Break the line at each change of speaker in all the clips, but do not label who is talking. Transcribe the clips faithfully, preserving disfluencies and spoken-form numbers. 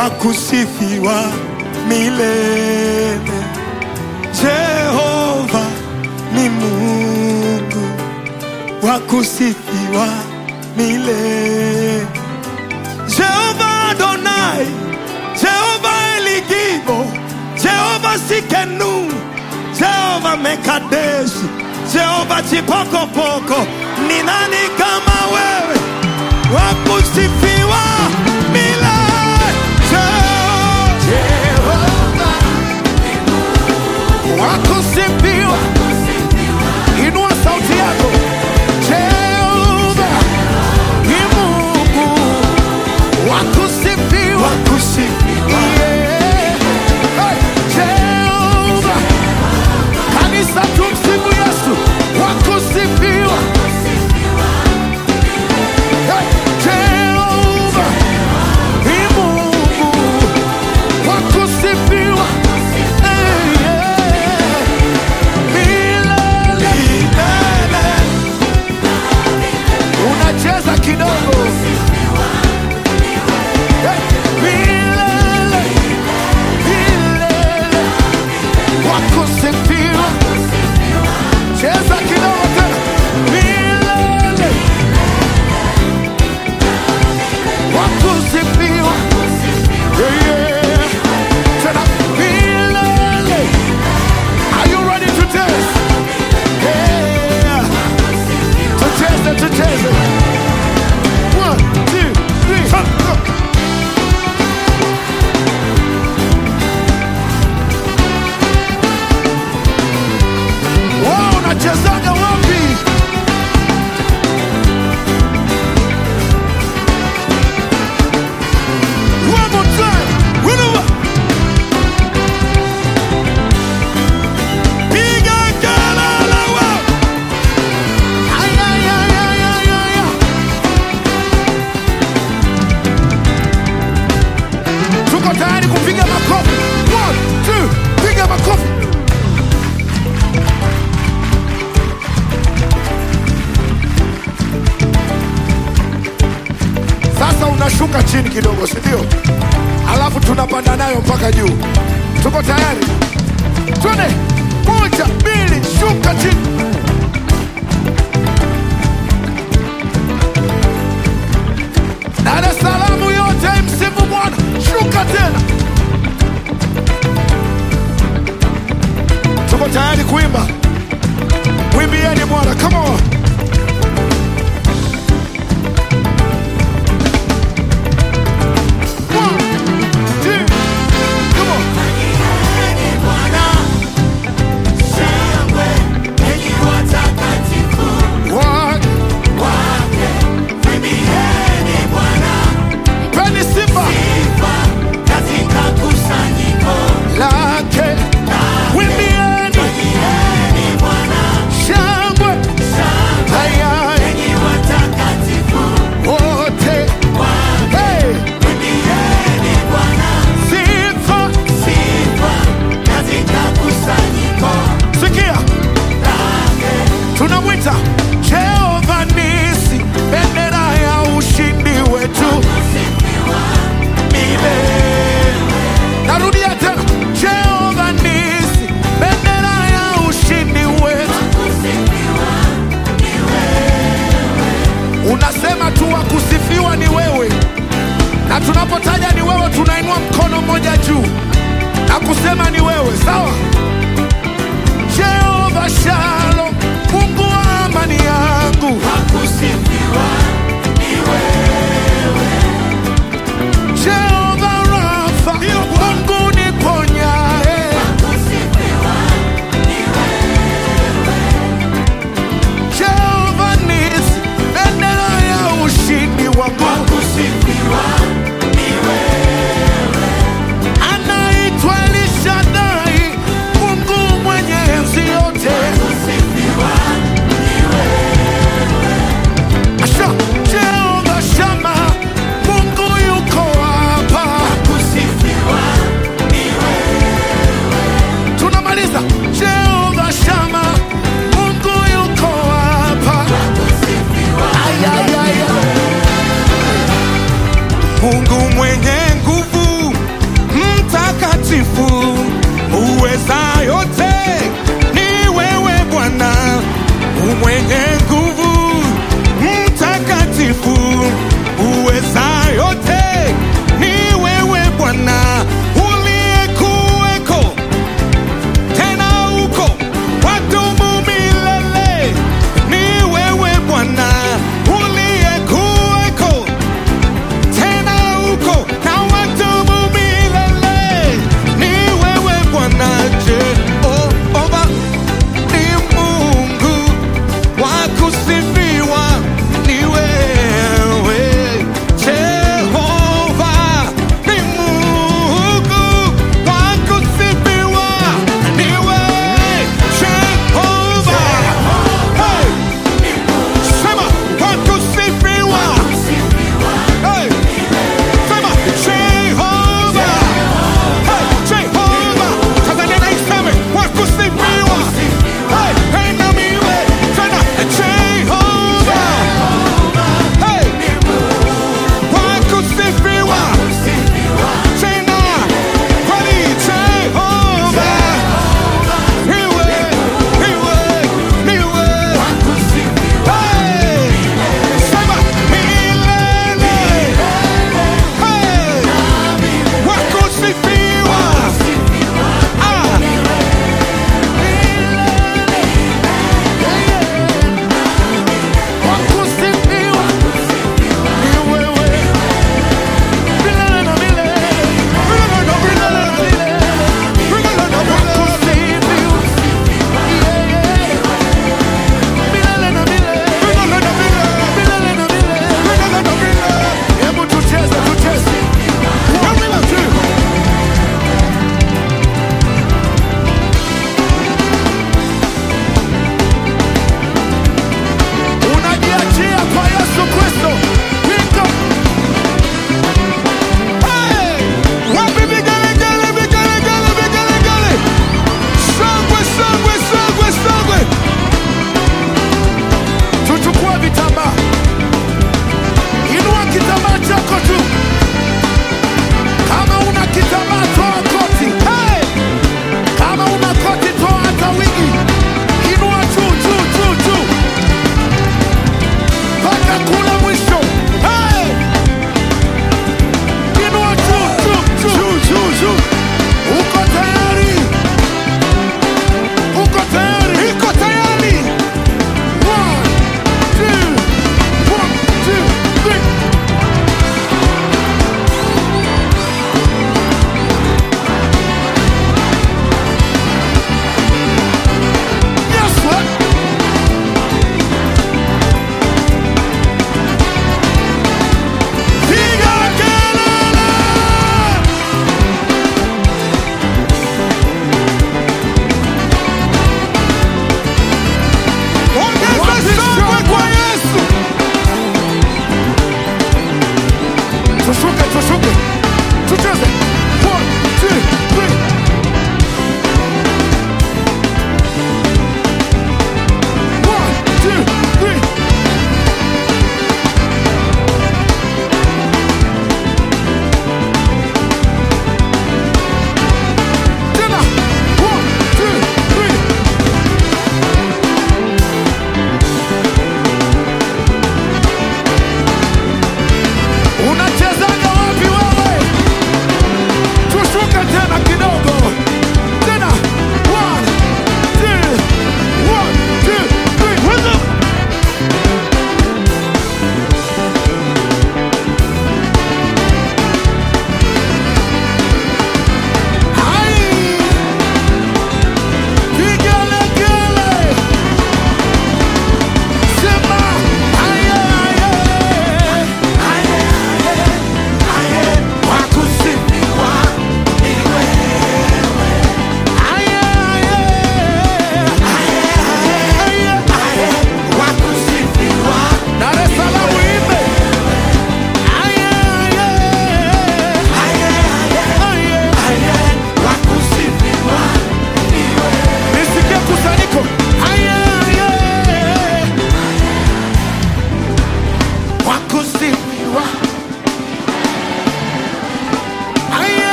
wakusifiwa milele. Jehova ni Mungu wakusifiwa milele. Jehova Adonai, Jehova Eligibo, Jehova Sikenu, Jehova Mekadeshi, Jehova Chipokopoko. Ni nani kama wewe wakusifiwa milele? Jehova wakusifiwa. Inua sauti yako. Jehova ni Mungu wakusifiwa, wakusifiwa. Yeah. Hey. Jehova, kanisa tumsifu Yesu, wakusifiwa. Hey. Jehova ni Mungu wakusifiwa. Hey, yeah. Milele. Milele. Unacheza kidogo. Hey. Milele. Milele. Wakusifiwa. Cheza kidogo tena. Milele. Wakusifiwa. Yeah, yeah. Tena. Milele. Are you ready to dance? Yeah. Tucheze, tucheze. One, two, three, go. Wow, unachezaga wapi? One more time. Whenever. Piga kelele wewe. Ay, ay, ay, ay, ay, ay, ay. Tuko tayari kupiga makofi. One, two, piga makofi. Sasa unashuka chini kidogo, si ndio? Alafu tunapanda nayo mpaka juu. Tuko tayari? Twende. Moja, mbili, shuka chini. Dar es Salaam yote msifu Bwana. Shuka tena. Tuko tayari kuimba. Mwimbieni Bwana. Come on. Jehova nisi, bendera ya ushindi wetu milele. Narudia tena. Jehova nisi, bendera ya ushindi wetu. Unasema tu wakusifiwa ni wewe, na tunapotaja ni wewe tunainua mkono mmoja juu na kusema ni wewe. Sawa? Jehova Shalom, Mungu wa amani
mwenye nguvu, mtakatifu, uweza yote, ni wewe Bwana, uliyekuweko, tena uko, wadumu milele. Ni wewe Bwana, uliyekuweko, tena uko, na wadumu milele. Ni wewe Bwana, Jehova ni Mungu wa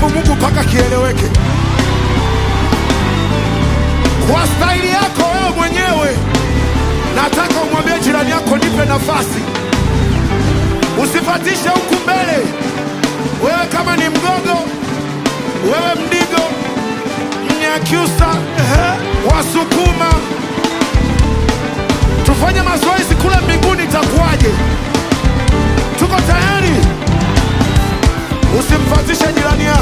kumsifu Mungu mpaka kieleweke. Kwa staili yako wewe mwenyewe, nataka umwambie jirani yako, nipe nafasi. Usifatishe huku mbele. Wewe kama ni Mgogo, wewe Mdigo, Mnyakyusa, Wasukuma, tufanye mazoezi kule mbinguni, itakuwaje? Tuko tayari? Usimfatishe jirani yako.